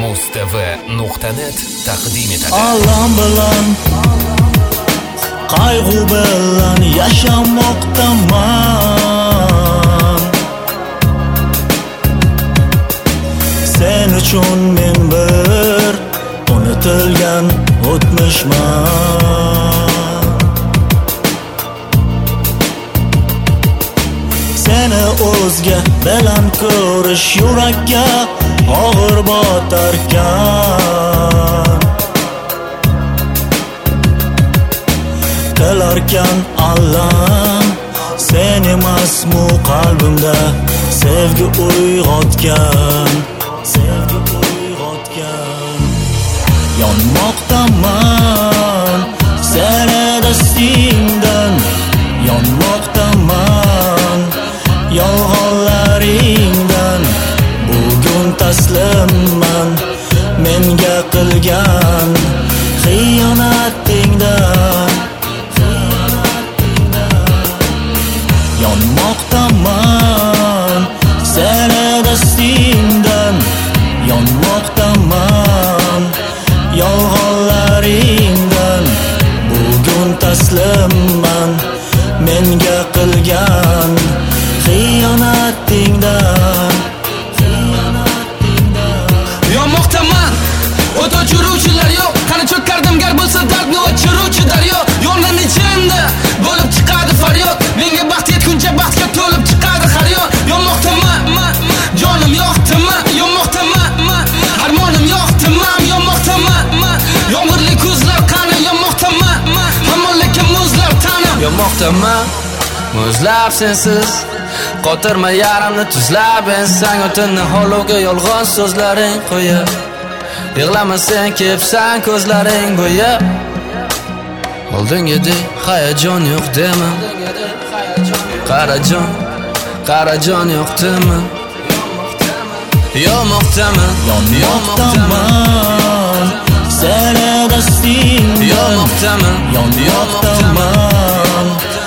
mustv.net taqdim etadi. Alam bilan qayg'u bilan yashamoqdaman. Sen uchun men bir unutilgan o'tmishman. Seni o'zga bilan ko'rish yurakka og'ir botarkan. Qilarkan allam sen emasmi qalbimda sevgi uyg'otgan. Yonmoqdaman seni dastingdan, yonmoqdaman yolg'onlaringdan. Bugun taslimman menga qilgan xiyonatingdan. Yonmoqdaman seni dastingdan, yonmoqdaman yolg'onlaringdan. Bugun taslimman menga qilgan xiyonatingdan. Yonmoqdaman o't o'chiruvchilar yo'q, qani cho'kkardim gar bo'lsa dardni o'chiruvchi daryo. Yondan ichimda bo'lib chiqadi faryod, menga baxt yetguncha baxtga to'lib chiqadi har yon. Yonmoqdaman jonim yoqdaman, yonmoqdaman armonim yoqdaman, yonmoqdaman yomg'irli kuzlar qani, yonmoqdaman hamon lekin muzlar tanam. Yonmoqdaman muzlab sensiz, qotirma yarimni tuzlab ensang. O'tinni holovga yolg'on so'zlaring qo'yib, yig'lama sen kepsan ko'zlaring bo'yab. Oldingidek hayajon yo'q dema, qarajon yo'qdimi? Yonmoqdaman seni dastingdan, yonmoqdaman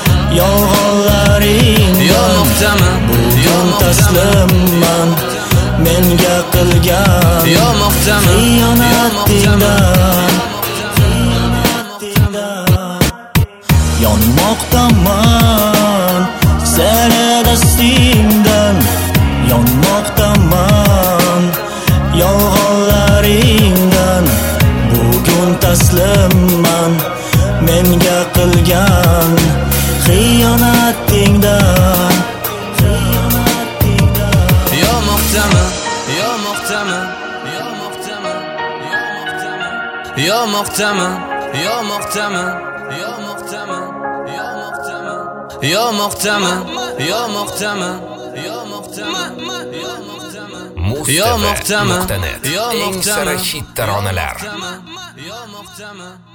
yolg'onlaringdan. Bugun taslimman menga qilgan xiyonatingdan. Yonmoqdaman seni dastingdan, yonmoqdaman yolg'onlaringdan. Bugun taslimman menga qilgan xiyonatingdan. Yonmoqdaman mustv.net eng sara hit taronalar.